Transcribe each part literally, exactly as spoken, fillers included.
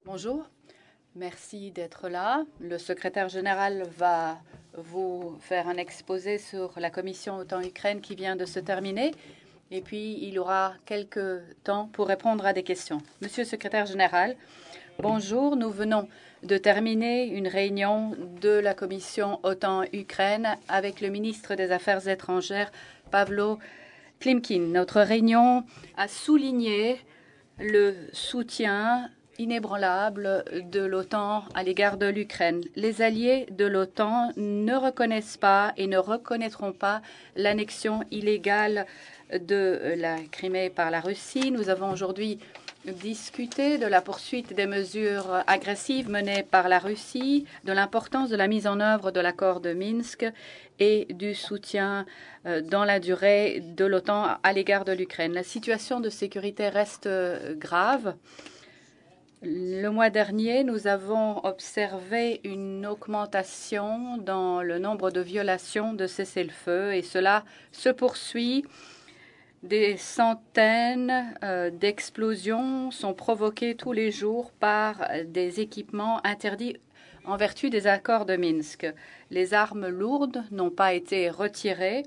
Bonjour, merci d'être là. Le secrétaire général va vous faire un exposé sur la commission OTAN-Ukraine qui vient de se terminer. Et puis, il aura quelques temps pour répondre à des questions. Monsieur le secrétaire général, bonjour. Nous venons de terminer une réunion de la commission OTAN-Ukraine avec le ministre des Affaires étrangères, Pavlo Klimkin. Notre réunion a souligné le soutien inébranlable de l'OTAN à l'égard de l'Ukraine. Les alliés de l'OTAN ne reconnaissent pas et ne reconnaîtront pas l'annexion illégale de la Crimée par la Russie. Nous avons aujourd'hui discuté de la poursuite des mesures agressives menées par la Russie, de l'importance de la mise en œuvre de l'accord de Minsk et du soutien dans la durée de l'OTAN à l'égard de l'Ukraine. La situation de sécurité reste grave. Le mois dernier, nous avons observé une augmentation dans le nombre de violations de cessez-le-feu et cela se poursuit. Des centaines euh, d'explosions sont provoquées tous les jours par des équipements interdits en vertu des accords de Minsk. Les armes lourdes n'ont pas été retirées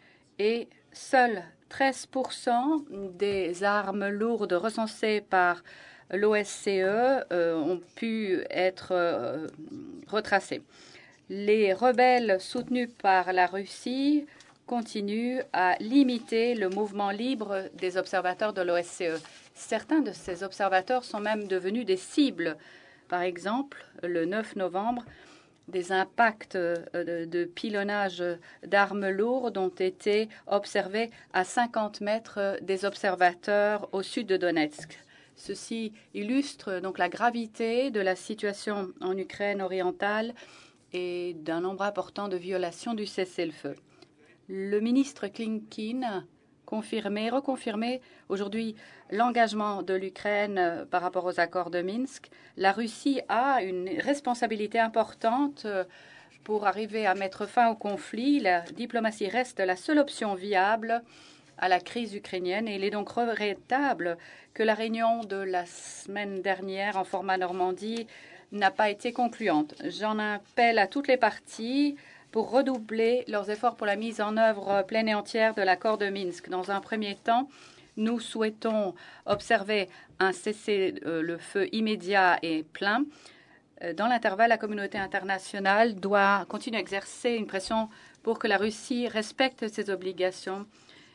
et seuls treize pour cent des armes lourdes recensées par l'O S C E euh, ont pu être euh, retracées. Les rebelles soutenus par la Russie continuent à limiter le mouvement libre des observateurs de l'O S C E. Certains de ces observateurs sont même devenus des cibles. Par exemple, le neuf novembre, des impacts de, de pilonnage d'armes lourdes ont été observés à cinquante mètres des observateurs au sud de Donetsk. Ceci illustre donc la gravité de la situation en Ukraine orientale et d'un nombre important de violations du cessez-le-feu. Le ministre Klimkin confirmé, reconfirmé aujourd'hui l'engagement de l'Ukraine par rapport aux accords de Minsk. La Russie a une responsabilité importante pour arriver à mettre fin au conflit. La diplomatie reste la seule option viable à la crise ukrainienne et il est donc regrettable que la réunion de la semaine dernière en format Normandie n'a pas été concluante. J'en appelle à toutes les parties pour redoubler leurs efforts pour la mise en œuvre pleine et entière de l'accord de Minsk. Dans un premier temps, nous souhaitons observer un cessez-le-feu immédiat et plein. Dans l'intervalle, la communauté internationale doit continuer à exercer une pression pour que la Russie respecte ses obligations.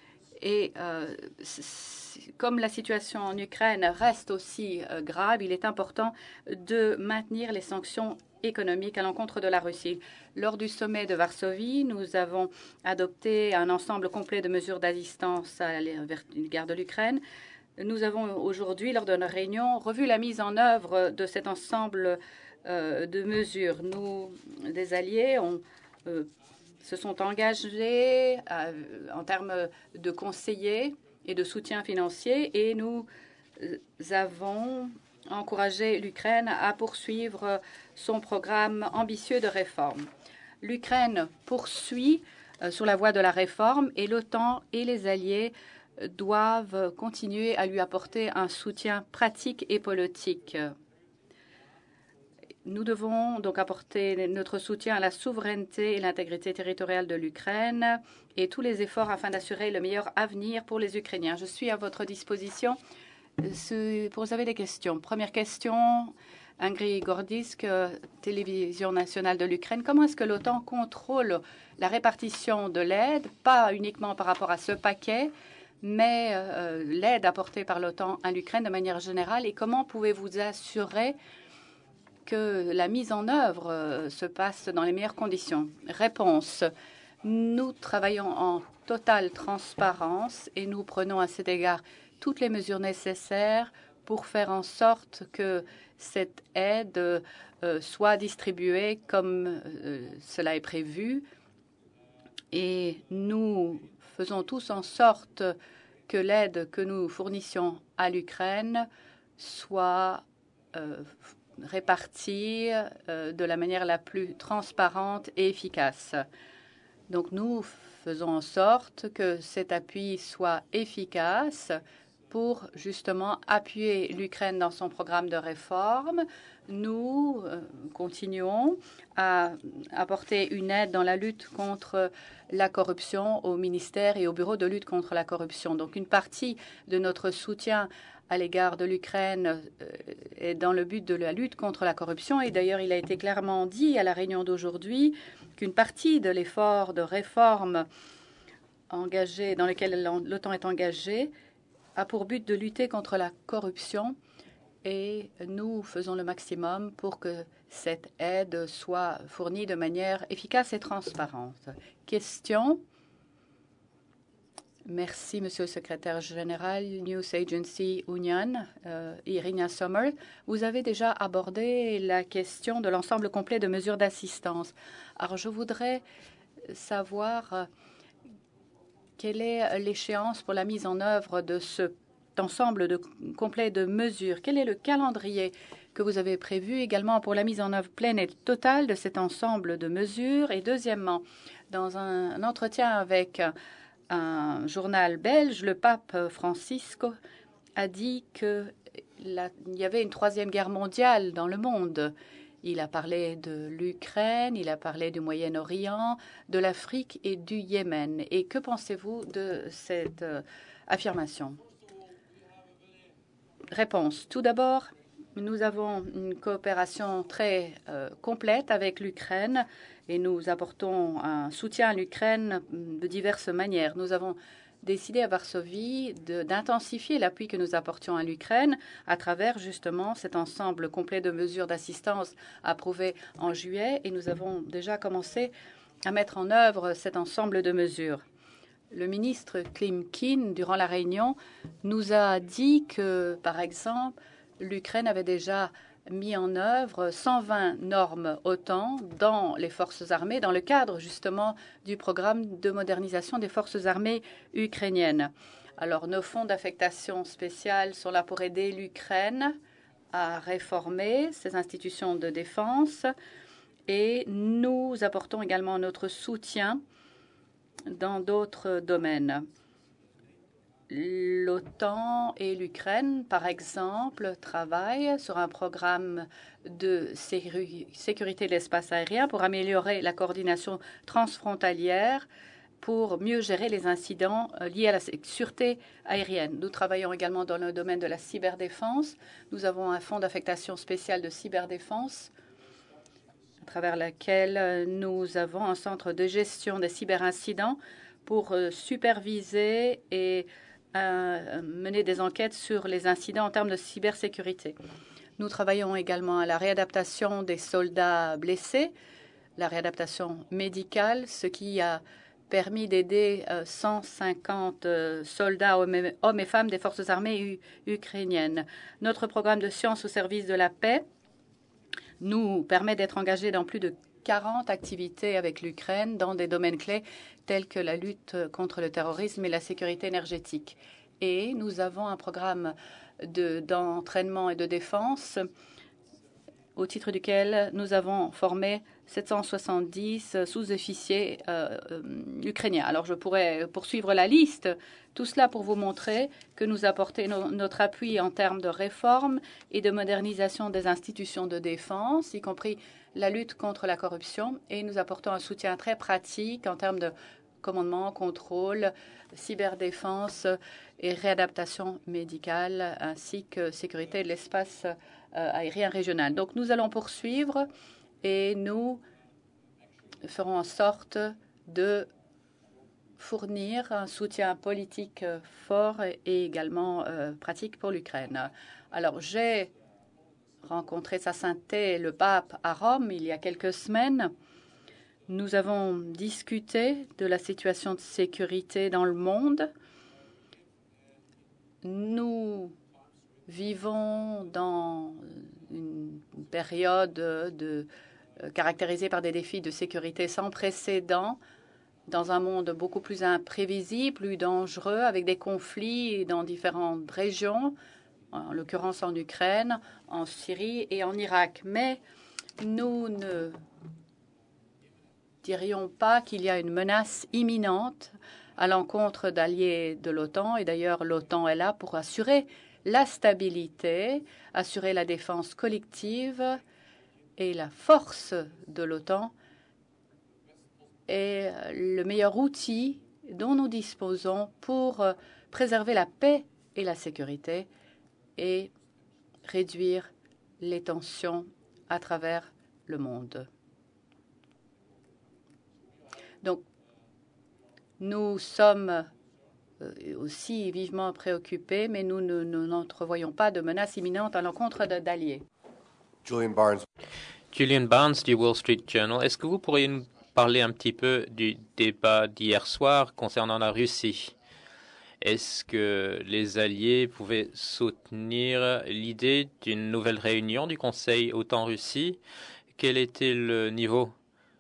Et euh, comme la situation en Ukraine reste aussi euh, grave, il est important de maintenir les sanctions économiques à l'encontre de la Russie. Lors du sommet de Varsovie, nous avons adopté un ensemble complet de mesures d'assistance à l'égard de l'Ukraine. Nous avons aujourd'hui, lors de notre réunion, revu la mise en œuvre de cet ensemble euh, de mesures. Nous, des alliés, ont euh, se sont engagés à, en termes de conseillers et de soutien financier et nous avons encouragé l'Ukraine à poursuivre son programme ambitieux de réforme. L'Ukraine poursuit euh, sur la voie de la réforme et l'OTAN et les alliés doivent continuer à lui apporter un soutien pratique et politique. Nous devons donc apporter notre soutien à la souveraineté et l'intégrité territoriale de l'Ukraine et tous les efforts afin d'assurer le meilleur avenir pour les Ukrainiens. Je suis à votre disposition pour vous avez des questions. Première question, Ingrid Gordisk, Télévision nationale de l'Ukraine. Comment est-ce que l'OTAN contrôle la répartition de l'aide, pas uniquement par rapport à ce paquet, mais euh, l'aide apportée par l'OTAN à l'Ukraine de manière générale, et comment pouvez-vous assurer que la mise en œuvre euh, se passe dans les meilleures conditions? Réponse. Nous travaillons en totale transparence et nous prenons à cet égard toutes les mesures nécessaires pour faire en sorte que cette aide euh, soit distribuée comme euh, cela est prévu. Et nous faisons tous en sorte que l'aide que nous fournissions à l'Ukraine soit euh, répartie euh, de la manière la plus transparente et efficace. Donc nous faisons en sorte que cet appui soit efficace pour justement appuyer l'Ukraine dans son programme de réforme. Nous euh, continuons à apporter une aide dans la lutte contre la corruption au ministère et au bureau de lutte contre la corruption. Donc une partie de notre soutien à l'égard de l'Ukraine est dans le but de la lutte contre la corruption. Et d'ailleurs, il a été clairement dit à la réunion d'aujourd'hui qu'une partie de l'effort de réforme engagé, dans lequel l'OTAN est engagé, a pour but de lutter contre la corruption. Et nous faisons le maximum pour que cette aide soit fournie de manière efficace et transparente. Question. Merci, Monsieur le Secrétaire général, News Agency Union, euh, Irina Sommer. Vous avez déjà abordé la question de l'ensemble complet de mesures d'assistance. Alors, je voudrais savoir euh, quelle est l'échéance pour la mise en œuvre de cet ensemble de, complet de mesures. Quel est le calendrier que vous avez prévu également pour la mise en œuvre pleine et totale de cet ensemble de mesures? Et deuxièmement, dans un, un entretien avec un journal belge, le pape Francisco a dit qu'il y avait une troisième guerre mondiale dans le monde. Il a parlé de l'Ukraine, il a parlé du Moyen-Orient, de l'Afrique et du Yémen. Et que pensez-vous de cette euh, affirmation? Réponse. Tout d'abord, nous avons une coopération très euh, complète avec l'Ukraine et nous apportons un soutien à l'Ukraine de diverses manières. Nous avons décidé à Varsovie d'intensifier l'appui que nous apportions à l'Ukraine à travers justement cet ensemble complet de mesures d'assistance approuvées en juillet et nous avons déjà commencé à mettre en œuvre cet ensemble de mesures. Le ministre Klimkin, durant la réunion, nous a dit que, par exemple, l'Ukraine avait déjà mis en œuvre cent vingt normes OTAN dans les forces armées, dans le cadre justement du programme de modernisation des forces armées ukrainiennes. Alors, nos fonds d'affectation spéciale sont là pour aider l'Ukraine à réformer ses institutions de défense et nous apportons également notre soutien dans d'autres domaines. L'OTAN et l'Ukraine, par exemple, travaillent sur un programme de sécurité de l'espace aérien pour améliorer la coordination transfrontalière pour mieux gérer les incidents liés à la sûreté aérienne. Nous travaillons également dans le domaine de la cyberdéfense. Nous avons un fonds d'affectation spécial de cyberdéfense à travers lequel nous avons un centre de gestion des cyberincidents pour superviser et Euh, mener des enquêtes sur les incidents en termes de cybersécurité. Nous travaillons également à la réadaptation des soldats blessés, la réadaptation médicale, ce qui a permis d'aider euh, cent cinquante euh, soldats, hommes et femmes des forces armées ukrainiennes. Notre programme de sciences au service de la paix nous permet d'être engagés dans plus de quarante activités avec l'Ukraine dans des domaines clés tels que la lutte contre le terrorisme et la sécurité énergétique. Et nous avons un programme d'entraînement et de défense au titre duquel nous avons formé sept cent soixante-dix sous-officiers euh, euh, ukrainiens. Alors, je pourrais poursuivre la liste. Tout cela pour vous montrer que nous apportons no notre appui en termes de réforme et de modernisation des institutions de défense, y compris la lutte contre la corruption. Et nous apportons un soutien très pratique en termes de commandement, contrôle, cyberdéfense et réadaptation médicale, ainsi que sécurité de l'espace euh, aérien régional. Donc, nous allons poursuivre et nous ferons en sorte de fournir un soutien politique fort et également euh, pratique pour l'Ukraine. Alors, j'ai rencontré Sa Sainteté le pape à Rome il y a quelques semaines. Nous avons discuté de la situation de sécurité dans le monde. Nous vivons dans une période de, euh, caractérisée par des défis de sécurité sans précédent, dans un monde beaucoup plus imprévisible, plus dangereux, avec des conflits dans différentes régions, en l'occurrence en Ukraine, en Syrie et en Irak. Mais nous ne dirions pas qu'il y a une menace imminente à l'encontre d'alliés de l'OTAN. Et d'ailleurs, l'OTAN est là pour assurer la stabilité, assurer la défense collective, et la force de l'OTAN est le meilleur outil dont nous disposons pour préserver la paix et la sécurité et réduire les tensions à travers le monde. Donc, nous sommes aussi vivement préoccupés, mais nous n'entrevoyons pas de menace imminente à l'encontre d'alliés. Julian Barnes. Julian Barnes du Wall Street Journal. Est-ce que vous pourriez nous parler un petit peu du débat d'hier soir concernant la Russie? Est-ce que les alliés pouvaient soutenir l'idée d'une nouvelle réunion du Conseil OTAN-Russie? Quel était le niveau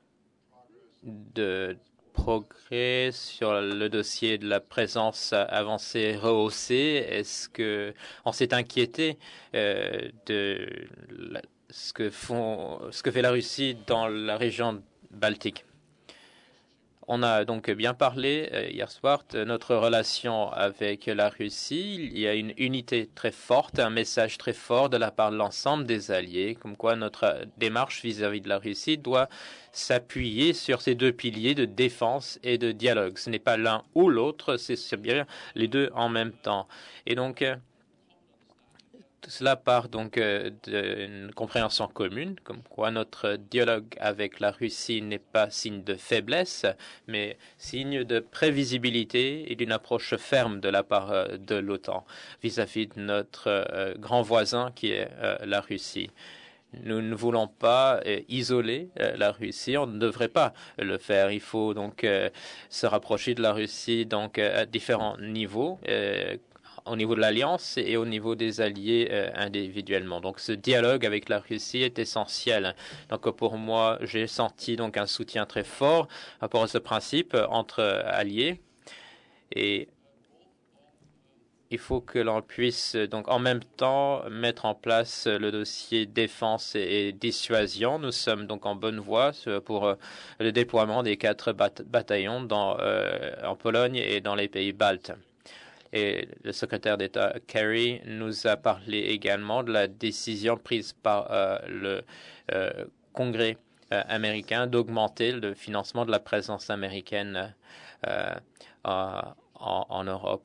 de progrès sur le dossier de la présence avancée rehaussée? Est-ce que on s'est inquiété euh, de la, ce que font, ce que fait la Russie dans la région baltique? On a donc bien parlé euh, hier soir de notre relation avec la Russie. Il y a une unité très forte, un message très fort de la part de l'ensemble des alliés, comme quoi notre démarche vis-à-vis de la Russie doit s'appuyer sur ces deux piliers de défense et de dialogue. Ce n'est pas l'un ou l'autre, c'est bien les deux en même temps. Et donc, euh, tout cela part donc euh, d'une compréhension commune, comme quoi notre dialogue avec la Russie n'est pas signe de faiblesse, mais signe de prévisibilité et d'une approche ferme de la part euh, de l'OTAN vis-à-vis de notre euh, grand voisin qui est euh, la Russie. Nous ne voulons pas euh, isoler euh, la Russie, on ne devrait pas le faire. Il faut donc euh, se rapprocher de la Russie donc euh, à différents niveaux. Euh, au niveau de l'Alliance et au niveau des alliés euh, individuellement. Donc, ce dialogue avec la Russie est essentiel. Donc, pour moi, j'ai senti donc un soutien très fort par rapport à ce principe euh, entre alliés. Et il faut que l'on puisse donc en même temps mettre en place le dossier défense et, et dissuasion. Nous sommes donc en bonne voie pour euh, le déploiement des quatre bat bataillons dans, euh, en Pologne et dans les pays baltes. Et le secrétaire d'État Kerry nous a parlé également de la décision prise par euh, le euh, Congrès euh, américain d'augmenter le financement de la présence américaine euh, en, en Europe.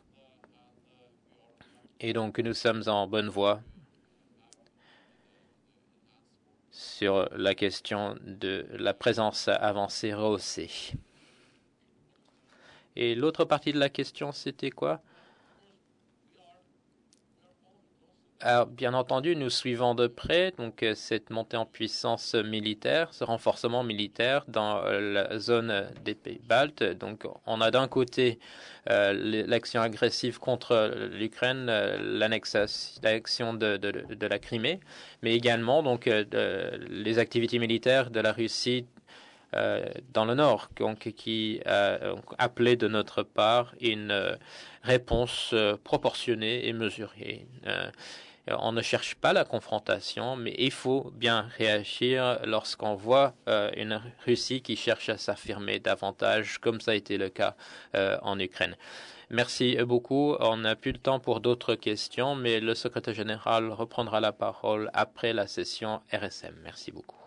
Et donc, nous sommes en bonne voie sur la question de la présence avancée rehaussée. Et l'autre partie de la question, c'était quoi? Alors, bien entendu, nous suivons de près donc cette montée en puissance militaire, ce renforcement militaire dans la zone des pays baltes. Donc, on a d'un côté euh, l'action agressive contre l'Ukraine, l'annexion de, de, de la Crimée, mais également donc euh, les activités militaires de la Russie Euh, dans le Nord, donc, qui a euh, appelé de notre part une euh, réponse euh, proportionnée et mesurée. Euh, on ne cherche pas la confrontation, mais il faut bien réagir lorsqu'on voit euh, une Russie qui cherche à s'affirmer davantage, comme ça a été le cas euh, en Ukraine. Merci beaucoup. On n'a plus le temps pour d'autres questions, mais le secrétaire général reprendra la parole après la session R S M. Merci beaucoup.